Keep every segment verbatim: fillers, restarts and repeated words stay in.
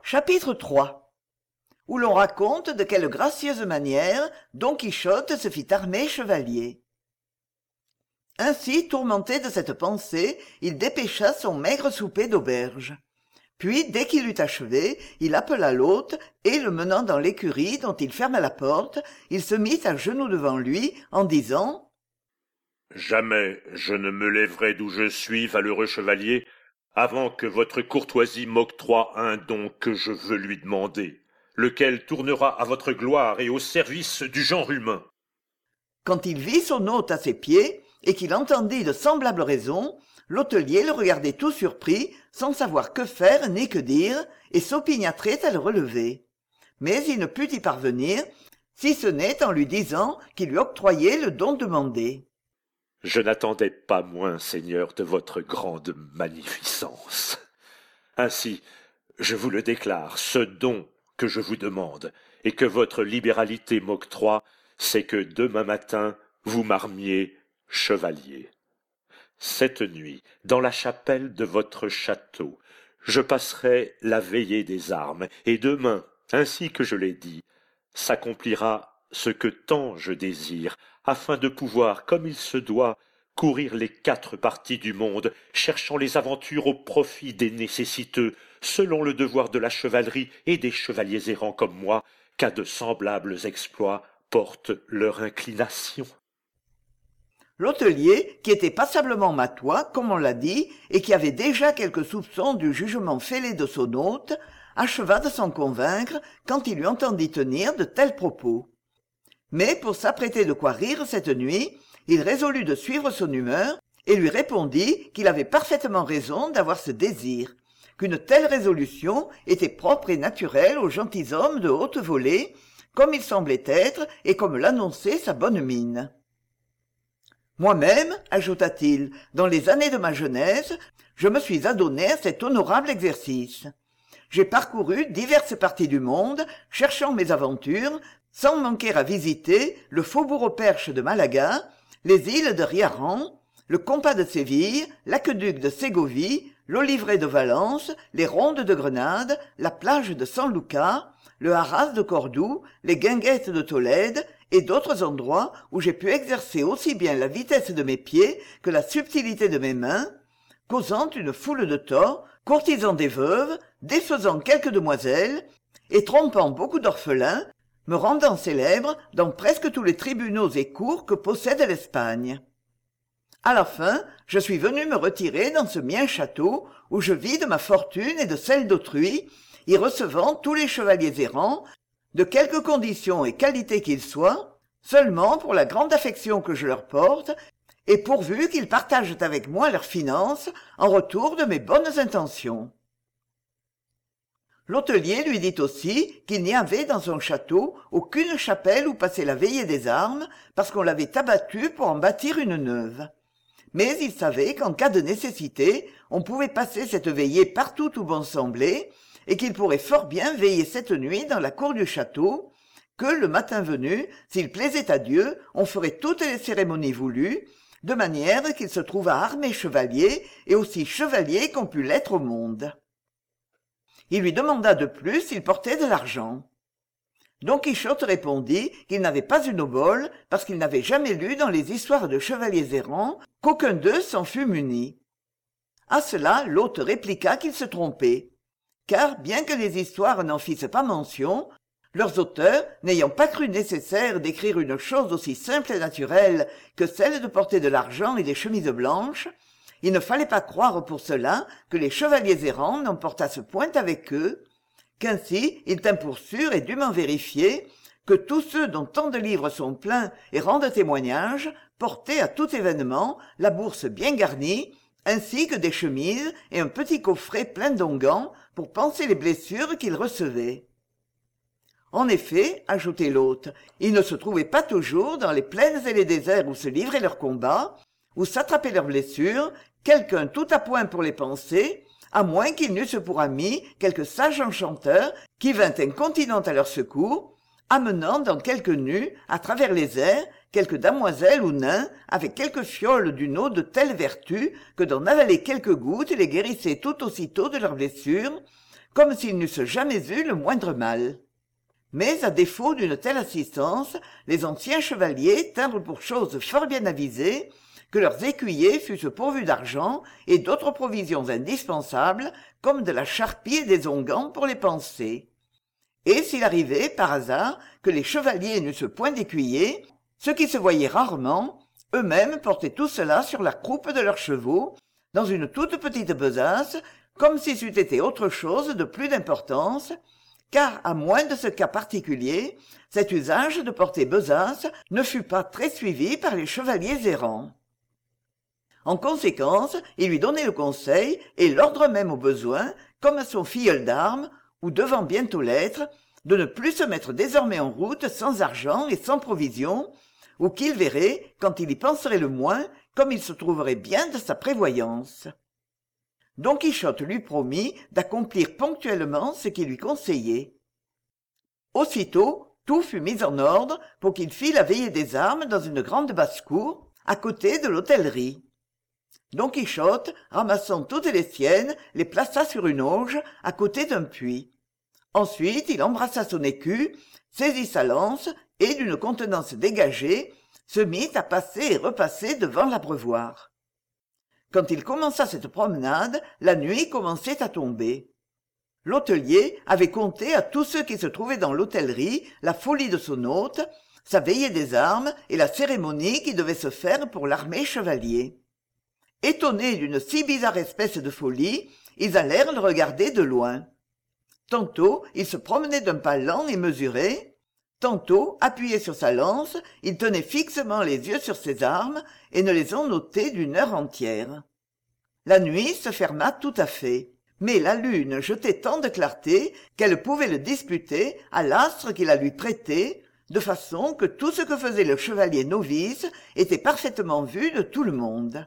Chapitre trois. Où l'on raconte de quelle gracieuse manière Don Quichotte se fit armer chevalier. Ainsi, tourmenté de cette pensée, il dépêcha son maigre souper d'auberge. Puis, dès qu'il eut achevé, il appela l'hôte, et, le menant dans l'écurie dont il ferma la porte, il se mit à genoux devant lui, en disant « Jamais je ne me lèverai d'où je suis, valeureux chevalier, avant que votre courtoisie m'octroie un don que je veux lui demander, lequel tournera à votre gloire et au service du genre humain. » Quand il vit son hôte à ses pieds, et qu'il entendit de semblables raisons, l'hôtelier le regardait tout surpris, sans savoir que faire ni que dire, et s'opiniâtrait à le relever. Mais il ne put y parvenir, si ce n'est en lui disant qu'il lui octroyait le don demandé. « Je n'attendais pas moins, Seigneur, de votre grande magnificence. Ainsi, je vous le déclare, ce don que je vous demande, et que votre libéralité m'octroie, c'est que demain matin, vous m'armiez chevalier. Cette nuit, dans la chapelle de votre château, je passerai la veillée des armes, et demain, ainsi que je l'ai dit, s'accomplira ce que tant je désire, afin de pouvoir, comme il se doit, courir les quatre parties du monde, cherchant les aventures au profit des nécessiteux, selon le devoir de la chevalerie et des chevaliers errants comme moi, qu'à de semblables exploits porte leur inclination. » L'hôtelier, qui était passablement matois, comme on l'a dit, et qui avait déjà quelques soupçons du jugement fêlé de son hôte, acheva de s'en convaincre quand il lui entendit tenir de tels propos. Mais pour s'apprêter de quoi rire cette nuit, il résolut de suivre son humeur et lui répondit qu'il avait parfaitement raison d'avoir ce désir, qu'une telle résolution était propre et naturelle aux gentilshommes de haute volée, comme il semblait être et comme l'annonçait sa bonne mine. Moi-même, ajouta-t-il, dans les années de ma jeunesse, je me suis adonné à cet honorable exercice. J'ai parcouru diverses parties du monde, cherchant mes aventures, sans manquer à visiter le faubourg-au-perche de Malaga, les îles de Riaran, le compas de Séville, l'aqueduc de Ségovie, l'olivret de Valence, les rondes de Grenade, la plage de San Lucar, le haras de Cordoue, les guinguettes de Tolède, et d'autres endroits où j'ai pu exercer aussi bien la vitesse de mes pieds que la subtilité de mes mains, causant une foule de torts, courtisant des veuves, défaisant quelques demoiselles, et trompant beaucoup d'orphelins, me rendant célèbre dans presque tous les tribunaux et cours que possède l'Espagne. À la fin, je suis venu me retirer dans ce mien château où je vis de ma fortune et de celle d'autrui, y recevant tous les chevaliers errants, de quelque condition et qualité qu'ils soient, seulement pour la grande affection que je leur porte, et pourvu qu'ils partagent avec moi leurs finances en retour de mes bonnes intentions. L'hôtelier lui dit aussi qu'il n'y avait dans son château aucune chapelle où passer la veillée des armes, parce qu'on l'avait abattue pour en bâtir une neuve. Mais il savait qu'en cas de nécessité, on pouvait passer cette veillée partout où bon semblait, et qu'il pourrait fort bien veiller cette nuit dans la cour du château, que, le matin venu, s'il plaisait à Dieu, on ferait toutes les cérémonies voulues, de manière qu'il se trouvât armé chevalier, et aussi chevalier qu'on pût l'être au monde. Il lui demanda de plus s'il portait de l'argent. Don Quichotte répondit qu'il n'avait pas une obole, parce qu'il n'avait jamais lu dans les histoires de chevaliers errants qu'aucun d'eux s'en fût muni. À cela, l'hôte répliqua qu'il se trompait, car, bien que les histoires n'en fissent pas mention, leurs auteurs, n'ayant pas cru nécessaire d'écrire une chose aussi simple et naturelle que celle de porter de l'argent et des chemises blanches, il ne fallait pas croire pour cela que les chevaliers errants n'en portassent point avec eux, qu'ainsi il tint pour sûr et dûment vérifié que tous ceux dont tant de livres sont pleins et rendent témoignage portaient à tout événement la bourse bien garnie, ainsi que des chemises et un petit coffret plein d'onguents pour panser les blessures qu'ils recevaient. En effet, ajoutait l'hôte, ils ne se trouvaient pas toujours dans les plaines et les déserts où se livraient leurs combats, où s'attrapaient leurs blessures, quelqu'un tout à point pour les panser, à moins qu'ils n'eussent pour ami quelque sage enchanteur qui vint incontinent à leur secours, amenant dans quelque nue, à travers les airs, quelque damoiselle ou nain, avec quelque fiole d'une eau de telle vertu que d'en avaler quelques gouttes les guérissait tout aussitôt de leurs blessures, comme s'ils n'eussent jamais eu le moindre mal. Mais à défaut d'une telle assistance, les anciens chevaliers tinrent pour chose fort bien avisée que leurs écuyers fussent pourvus d'argent et d'autres provisions indispensables, comme de la charpie et des onguents pour les panser. Et s'il arrivait, par hasard, que les chevaliers n'eussent point d'écuyers, ce qui se voyait rarement, eux-mêmes portaient tout cela sur la croupe de leurs chevaux, dans une toute petite besace, comme si c'eût été autre chose de plus d'importance, car, à moins de ce cas particulier, cet usage de porter besace ne fut pas très suivi par les chevaliers errants. En conséquence, il lui donnait le conseil et l'ordre même au besoin, comme à son filleul d'armes, ou devant bientôt l'être, de ne plus se mettre désormais en route sans argent et sans provisions, ou qu'il verrait, quand il y penserait le moins, comme il se trouverait bien de sa prévoyance. Don Quichotte lui promit d'accomplir ponctuellement ce qu'il lui conseillait. Aussitôt, tout fut mis en ordre pour qu'il fît la veillée des armes dans une grande basse-cour, à côté de l'hôtellerie. Don Quichotte, ramassant toutes les siennes, les plaça sur une auge, à côté d'un puits. Ensuite, il embrassa son écu, saisit sa lance, et, d'une contenance dégagée, se mit à passer et repasser devant l'abreuvoir. Quand il commença cette promenade, la nuit commençait à tomber. L'hôtelier avait conté à tous ceux qui se trouvaient dans l'hôtellerie la folie de son hôte, sa veillée des armes et la cérémonie qui devait se faire pour l'armée chevalier. Étonnés d'une si bizarre espèce de folie, ils allèrent le regarder de loin. Tantôt, il se promenait d'un pas lent et mesuré, tantôt, appuyé sur sa lance, il tenait fixement les yeux sur ses armes et ne les en ôtait d'une heure entière. La nuit se ferma tout à fait, mais la lune jetait tant de clarté qu'elle pouvait le disputer à l'astre qui la lui prêtait, de façon que tout ce que faisait le chevalier novice était parfaitement vu de tout le monde.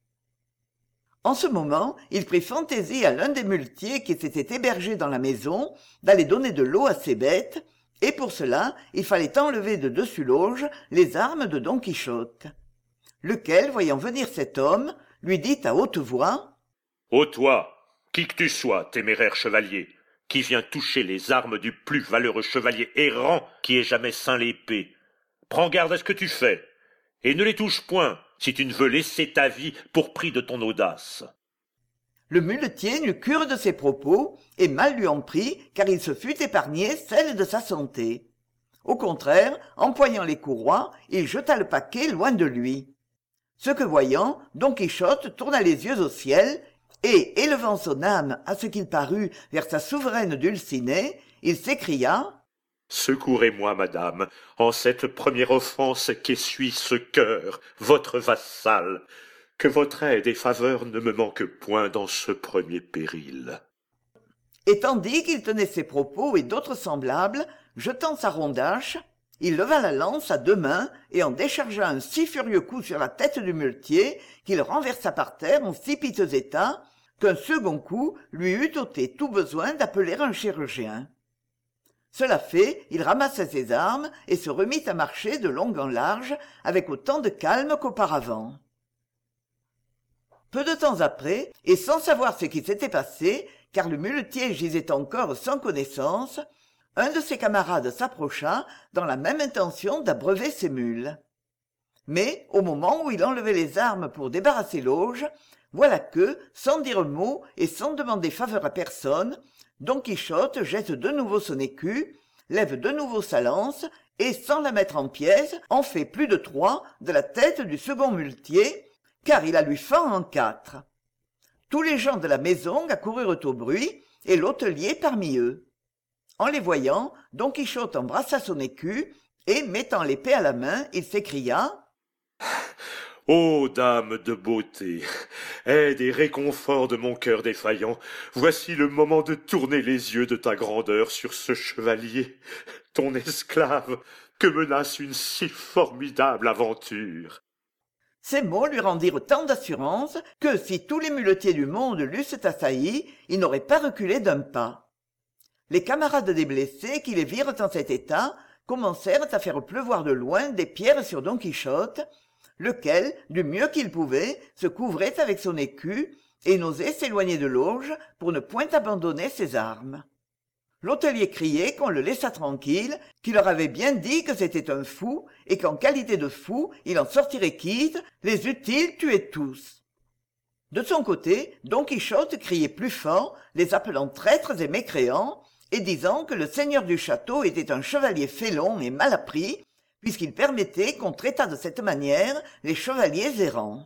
En ce moment, il prit fantaisie à l'un des muletiers qui s'était hébergé dans la maison d'aller donner de l'eau à ses bêtes, et pour cela il fallait enlever de dessus l'auge les armes de Don Quichotte. Lequel, voyant venir cet homme, lui dit à haute voix: « Ô toi, qui que tu sois, téméraire chevalier, qui viens toucher les armes du plus valeureux chevalier errant qui ait jamais ceint l'épée, prends garde à ce que tu fais, et ne les touche point, si tu ne veux laisser ta vie pour prix de ton audace. » Le muletier n'eut cure de ces propos, et mal lui en prit, car il se fût épargné celle de sa santé. Au contraire, empoignant les courroies, il jeta le paquet loin de lui. Ce que voyant, Don Quichotte tourna les yeux au ciel, et, élevant son âme à ce qu'il parut vers sa souveraine Dulcinée, il s'écria: « Secourez-moi, madame, en cette première offense qu'essuie ce cœur, votre vassal, que votre aide et faveur ne me manquent point dans ce premier péril. » Et tandis qu'il tenait ces propos et d'autres semblables, jetant sa rondache, il leva la lance à deux mains et en déchargea un si furieux coup sur la tête du muletier qu'il le renversa par terre en si piteux état qu'un second coup lui eût ôté tout besoin d'appeler un chirurgien. Cela fait, il ramassa ses armes et se remit à marcher de long en large avec autant de calme qu'auparavant. Peu de temps après, et sans savoir ce qui s'était passé, car le muletier gisait encore sans connaissance, un de ses camarades s'approcha dans la même intention d'abreuver ses mules. Mais, au moment où il enlevait les armes pour débarrasser l'auge, voilà que, sans dire mot et sans demander faveur à personne, Don Quichotte jette de nouveau son écu, lève de nouveau sa lance, et, sans la mettre en pièces, en fait plus de trois de la tête du second muletier, car il la lui fend en quatre. Tous les gens de la maison accoururent au bruit, et l'hôtelier parmi eux. En les voyant, Don Quichotte embrassa son écu, et, mettant l'épée à la main, il s'écria: « Ô dame de beauté, aide et réconfort de mon cœur défaillant, voici le moment de tourner les yeux de ta grandeur sur ce chevalier, ton esclave, que menace une si formidable aventure. » Ces mots lui rendirent tant d'assurance que, si tous les muletiers du monde l'eussent assailli, il n'aurait pas reculé d'un pas. Les camarades des blessés, qui les virent en cet état, commencèrent à faire pleuvoir de loin des pierres sur Don Quichotte, lequel, du mieux qu'il pouvait, se couvrait avec son écu, et n'osait s'éloigner de l'auge pour ne point abandonner ses armes. L'hôtelier criait qu'on le laissât tranquille, qu'il leur avait bien dit que c'était un fou, et qu'en qualité de fou, il en sortirait quitte, les eût-il tués tous. De son côté, Don Quichotte criait plus fort, les appelant traîtres et mécréants, et disant que le seigneur du château était un chevalier félon et mal appris, puisqu'il permettait qu'on traitât de cette manière les chevaliers errants.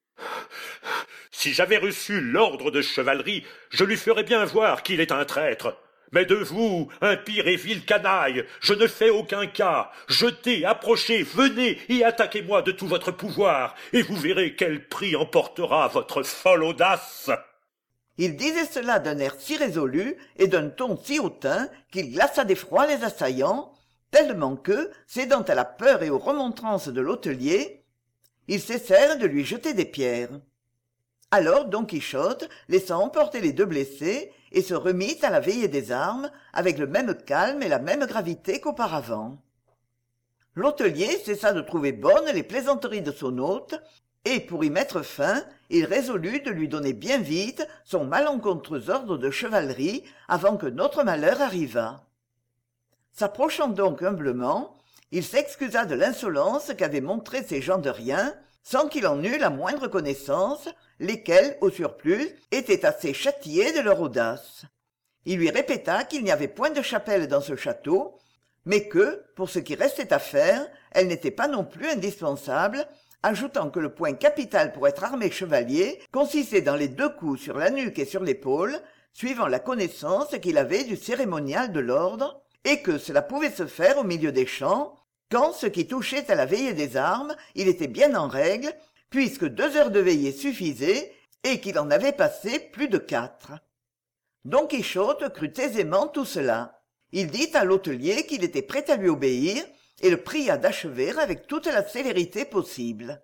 Si j'avais reçu l'ordre de chevalerie, je lui ferais bien voir qu'il est un traître. Mais de vous, impire et vil canaille, je ne fais aucun cas. Jetez, approchez, venez et attaquez-moi de tout votre pouvoir, et vous verrez quel prix emportera votre folle audace. Il disait cela d'un air si résolu et d'un ton si hautain qu'il glaça d'effroi les assaillants, tellement que, cédant à la peur et aux remontrances de l'hôtelier, ils cessèrent de lui jeter des pierres. Alors Don Quichotte laissa emporter les deux blessés et se remit à la veillée des armes avec le même calme et la même gravité qu'auparavant. L'hôtelier cessa de trouver bonnes les plaisanteries de son hôte, et pour y mettre fin, il résolut de lui donner bien vite son malencontreux ordre de chevalerie avant que notre malheur arrivât. S'approchant donc humblement, il s'excusa de l'insolence qu'avaient montrée ces gens de rien, sans qu'il en eût la moindre connaissance, lesquels, au surplus, étaient assez châtiés de leur audace. Il lui répéta qu'il n'y avait point de chapelle dans ce château, mais que, pour ce qui restait à faire, elle n'était pas non plus indispensable, ajoutant que le point capital pour être armé chevalier consistait dans les deux coups sur la nuque et sur l'épaule, suivant la connaissance qu'il avait du cérémonial de l'ordre, et que cela pouvait se faire au milieu des champs, quand ce qui touchait à la veillée des armes, il était bien en règle, puisque deux heures de veillée suffisaient, et qu'il en avait passé plus de quatre. Don Quichotte crut aisément tout cela. Il dit à l'hôtelier qu'il était prêt à lui obéir, et le pria d'achever avec toute la célérité possible.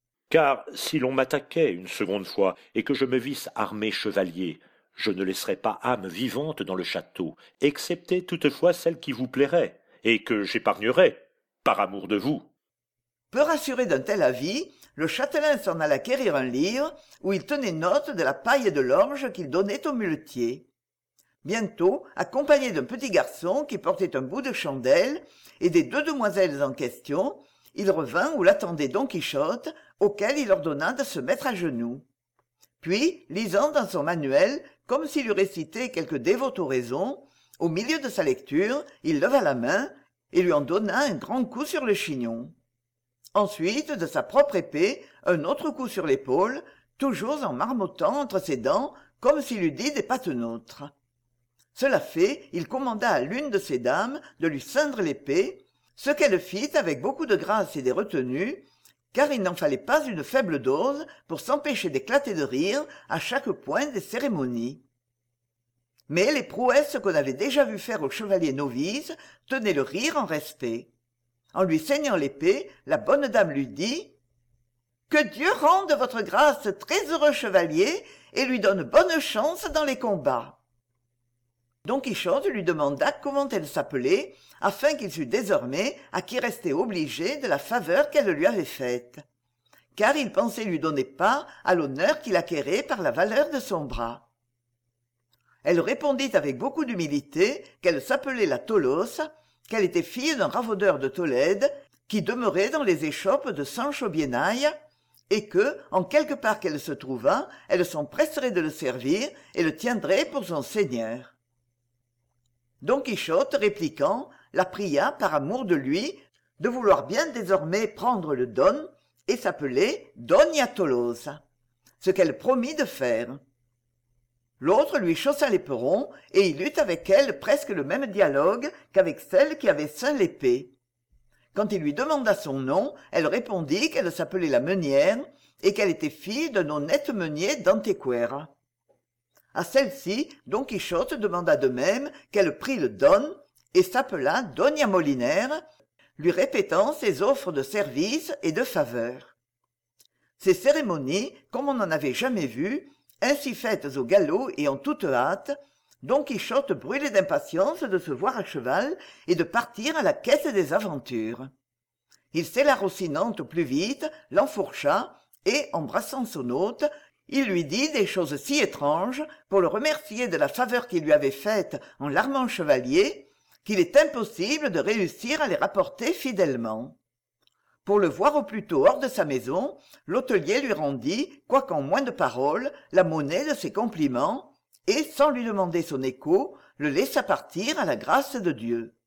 Car si l'on m'attaquait une seconde fois, et que je me visse armé chevalier, je ne laisserais pas âme vivante dans le château, excepté toutefois celle qui vous plairait, et que j'épargnerais, par amour de vous. Peu rassuré d'un tel avis, le châtelain s'en alla quérir un livre où il tenait note de la paille et de l'orge qu'il donnait au muletier. Bientôt, accompagné d'un petit garçon qui portait un bout de chandelle et des deux demoiselles en question, il revint où l'attendait Don Quichotte, auquel il ordonna de se mettre à genoux. Puis, lisant dans son manuel, comme s'il eût récité quelque dévote oraison, au milieu de sa lecture, il leva la main et lui en donna un grand coup sur le chignon. Ensuite, de sa propre épée, un autre coup sur l'épaule, toujours en marmottant entre ses dents, comme s'il eût dit des patenôtres. Cela fait, il commanda à l'une de ces dames de lui ceindre l'épée, ce qu'elle fit avec beaucoup de grâce et des retenues, car il n'en fallait pas une faible dose pour s'empêcher d'éclater de rire à chaque point des cérémonies. Mais les prouesses qu'on avait déjà vu faire au chevalier novice tenaient le rire en respect. En lui saignant l'épée, la bonne dame lui dit « Que Dieu rende votre grâce très heureux chevalier et lui donne bonne chance dans les combats. » Don Quichotte lui demanda comment elle s'appelait, afin qu'il sût désormais à qui restait obligé de la faveur qu'elle lui avait faite, car il pensait lui donner part à l'honneur qu'il acquérait par la valeur de son bras. Elle répondit avec beaucoup d'humilité qu'elle s'appelait la Tolosse, qu'elle était fille d'un ravaudeur de Tolède qui demeurait dans les échoppes de Sancho Bienaille, et que, en quelque part qu'elle se trouvât, elle s'empresserait de le servir et le tiendrait pour son seigneur. Don Quichotte, répliquant, la pria, par amour de lui, de vouloir bien désormais prendre le don, et s'appelait Doña Tolosa, ce qu'elle promit de faire. L'autre lui chaussa l'éperon, et il eut avec elle presque le même dialogue qu'avec celle qui avait ceint l'épée. Quand il lui demanda son nom, elle répondit qu'elle s'appelait la Meunière, et qu'elle était fille d'un honnête meunier d'Antequera. À celle-ci, Don Quichotte demanda de même qu'elle prît le don, et s'appela Doña Molinaire, lui répétant ses offres de service et de faveur. Ces cérémonies, comme on n'en avait jamais vu, ainsi faites au galop et en toute hâte, Don Quichotte brûlait d'impatience de se voir à cheval et de partir à la quête des aventures. Il s'élarossinant au plus vite, l'enfourcha, et, embrassant son hôte, Il lui dit des choses si étranges pour le remercier de la faveur qu'il lui avait faite en l'armant chevalier, qu'il est impossible de réussir à les rapporter fidèlement. Pour le voir au plus tôt hors de sa maison, l'hôtelier lui rendit, quoiqu'en moins de paroles, la monnaie de ses compliments, et, sans lui demander son écho, le laissa partir à la grâce de Dieu.